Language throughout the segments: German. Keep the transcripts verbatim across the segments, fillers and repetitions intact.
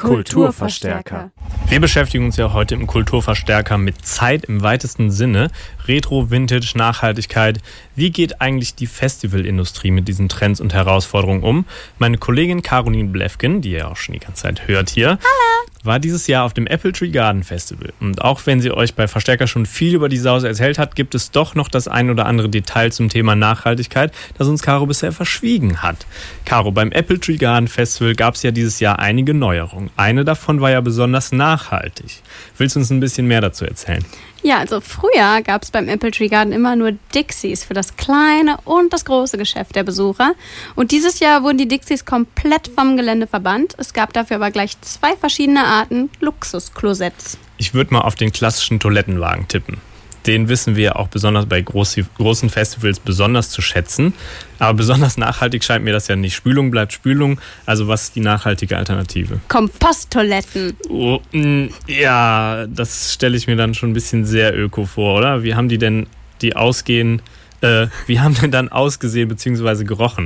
Kulturverstärker. Wir beschäftigen uns ja heute im Kulturverstärker mit Zeit im weitesten Sinne. Retro, Vintage, Nachhaltigkeit. Wie geht eigentlich die Festivalindustrie mit diesen Trends und Herausforderungen um? Meine Kollegin Caroline Blefken, die ihr auch schon die ganze Zeit hört hier, Hallo. war dieses Jahr auf dem Apple Tree Garden Festival. Und auch wenn sie euch bei Verstärker schon viel über die Sause erzählt hat, gibt es doch noch das ein oder andere Detail zum Thema Nachhaltigkeit, das uns Caro bisher verschwiegen hat. Caro, beim Apple Tree Garden Festival gab es ja dieses Jahr einige Neuerungen. Eine davon war ja besonders nachhaltig. Willst du uns ein bisschen mehr dazu erzählen? Ja, also früher gab es beim Apple Tree Garden immer nur Dixies für das kleine und das große Geschäft der Besucher. Und dieses Jahr wurden die Dixies komplett vom Gelände verbannt. Es gab dafür aber gleich zwei verschiedene Arten Luxusklosetts. Ich würde mal auf den klassischen Toilettenwagen tippen. Den wissen wir ja auch besonders bei groß, großen Festivals besonders zu schätzen. Aber besonders nachhaltig scheint mir das ja nicht. Spülung bleibt Spülung. Also was ist die nachhaltige Alternative? Komposttoiletten. Oh, mh, ja, das stelle ich mir dann schon ein bisschen sehr öko vor, oder? Wie haben die denn die ausgehen, äh, wie haben denn dann ausgesehen bzw. gerochen?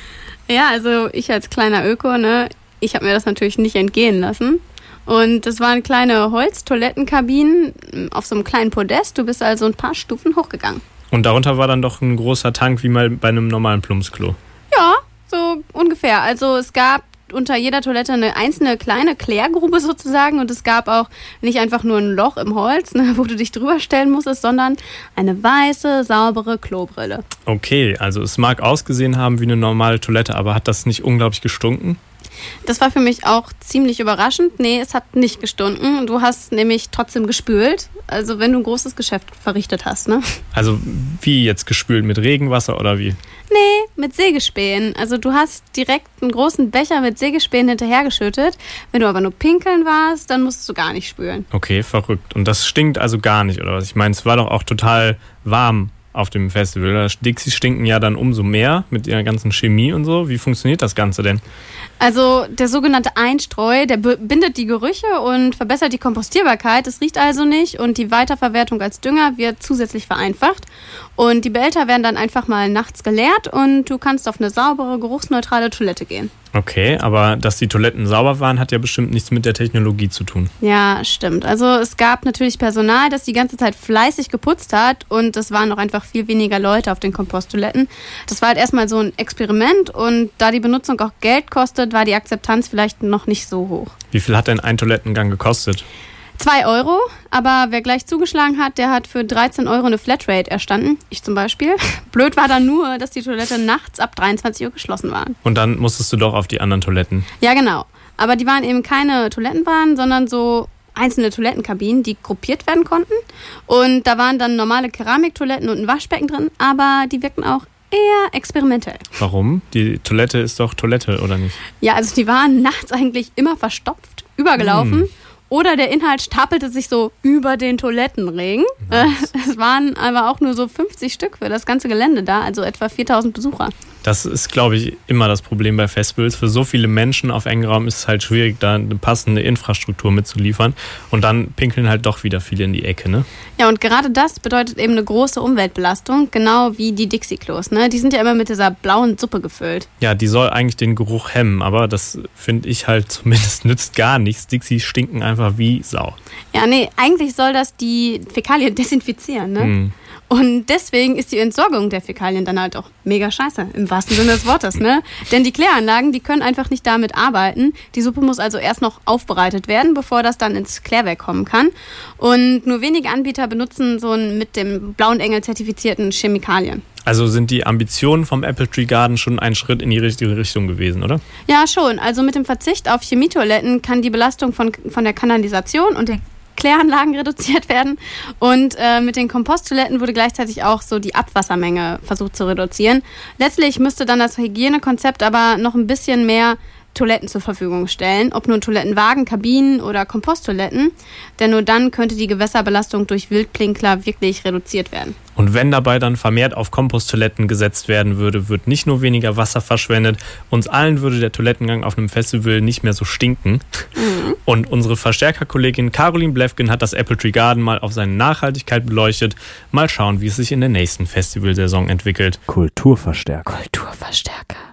Ja, also ich als kleiner Öko, ne, ich habe mir das natürlich nicht entgehen lassen. Und das waren kleine Holztoilettenkabinen auf so einem kleinen Podest. Du bist also ein paar Stufen hochgegangen. Und darunter war dann doch ein großer Tank wie mal bei einem normalen Plumpsklo. Ja, so ungefähr. Also es gab unter jeder Toilette eine einzelne kleine Klärgrube sozusagen. Und es gab auch nicht einfach nur ein Loch im Holz, ne, wo du dich drüber stellen musstest, sondern eine weiße, saubere Klobrille. Okay, also es mag ausgesehen haben wie eine normale Toilette, aber hat das nicht unglaublich gestunken? Das war für mich auch ziemlich überraschend. Nee, es hat nicht gestunken. Du hast nämlich trotzdem gespült. Also wenn du ein großes Geschäft verrichtet hast, ne? Also wie jetzt gespült? Mit Regenwasser oder wie? Nee, mit Sägespänen. Also du hast direkt einen großen Becher mit Sägespänen hinterhergeschüttet. Wenn du aber nur pinkeln warst, dann musst du gar nicht spülen. Okay, verrückt. Und das stinkt also gar nicht, oder was? Ich meine, es war doch auch total warm auf dem Festival. Dixies stinken ja dann umso mehr mit ihrer ganzen Chemie und so. Wie funktioniert das Ganze denn? Also der sogenannte Einstreu, der bindet die Gerüche und verbessert die Kompostierbarkeit. Es riecht also nicht und die Weiterverwertung als Dünger wird zusätzlich vereinfacht. Und die Behälter werden dann einfach mal nachts geleert und du kannst auf eine saubere, geruchsneutrale Toilette gehen. Okay, aber dass die Toiletten sauber waren, hat ja bestimmt nichts mit der Technologie zu tun. Ja, stimmt. Also es gab natürlich Personal, das die ganze Zeit fleißig geputzt hat und es waren auch einfach viel weniger Leute auf den Komposttoiletten. Das war halt erstmal so ein Experiment und da die Benutzung auch Geld kostet, war die Akzeptanz vielleicht noch nicht so hoch. Wie viel hat denn ein Toilettengang gekostet? Zwei Euro, aber wer gleich zugeschlagen hat, der hat für dreizehn Euro eine Flatrate erstanden. Ich zum Beispiel. Blöd war dann nur, dass die Toilette nachts ab dreiundzwanzig Uhr geschlossen waren. Und dann musstest du doch auf die anderen Toiletten. Ja, genau. Aber die waren eben keine Toilettenbahnen, sondern so einzelne Toilettenkabinen, die gruppiert werden konnten. Und da waren dann normale Keramiktoiletten und ein Waschbecken drin, aber die wirkten auch eher experimentell. Warum? Die Toilette ist doch Toilette, oder nicht? Ja, also die waren nachts eigentlich immer verstopft, übergelaufen. Hm. Oder der Inhalt stapelte sich so über den Toilettenring. Nice. Es waren aber auch nur so fünfzig Stück für das ganze Gelände da, also etwa viertausend Besucher. Das ist, glaube ich, immer das Problem bei Festivals. Für so viele Menschen auf engem Raum ist es halt schwierig, da eine passende Infrastruktur mitzuliefern. Und dann pinkeln halt doch wieder viele in die Ecke, ne? Ja, und gerade das bedeutet eben eine große Umweltbelastung, genau wie die Dixie-Klos, ne? Die sind ja immer mit dieser blauen Suppe gefüllt. Ja, die soll eigentlich den Geruch hemmen, aber das finde ich halt zumindest nützt gar nichts. Dixies stinken einfach wie Sau. Ja, nee, eigentlich soll das die Fäkalien desinfizieren, ne? Hm. Und deswegen ist die Entsorgung der Fäkalien dann halt auch mega scheiße, im wahrsten Sinne des Wortes, ne? Denn die Kläranlagen, die können einfach nicht damit arbeiten. Die Suppe muss also erst noch aufbereitet werden, bevor das dann ins Klärwerk kommen kann. Und nur wenige Anbieter benutzen so einen mit dem Blauen Engel zertifizierten Chemikalien. Also sind die Ambitionen vom Apple Tree Garden schon ein Schritt in die richtige Richtung gewesen, oder? Ja, schon. Also mit dem Verzicht auf Chemietoiletten kann die Belastung von, von der Kanalisation und der Kläranlagen reduziert werden. Und äh, mit den Komposttoiletten wurde gleichzeitig auch so die Abwassermenge versucht zu reduzieren. Letztlich müsste dann das Hygienekonzept aber noch ein bisschen mehr Toiletten zur Verfügung stellen, ob nun Toilettenwagen, Kabinen oder Komposttoiletten, denn nur dann könnte die Gewässerbelastung durch Wildpinkler wirklich reduziert werden. Und wenn dabei dann vermehrt auf Komposttoiletten gesetzt werden würde, wird nicht nur weniger Wasser verschwendet, uns allen würde der Toilettengang auf einem Festival nicht mehr so stinken. Mhm. Und unsere Verstärkerkollegin Caroline Blefken hat das Apple Tree Garden mal auf seine Nachhaltigkeit beleuchtet. Mal schauen, wie es sich in der nächsten Festivalsaison entwickelt. Kulturverstärker. Kulturverstärker.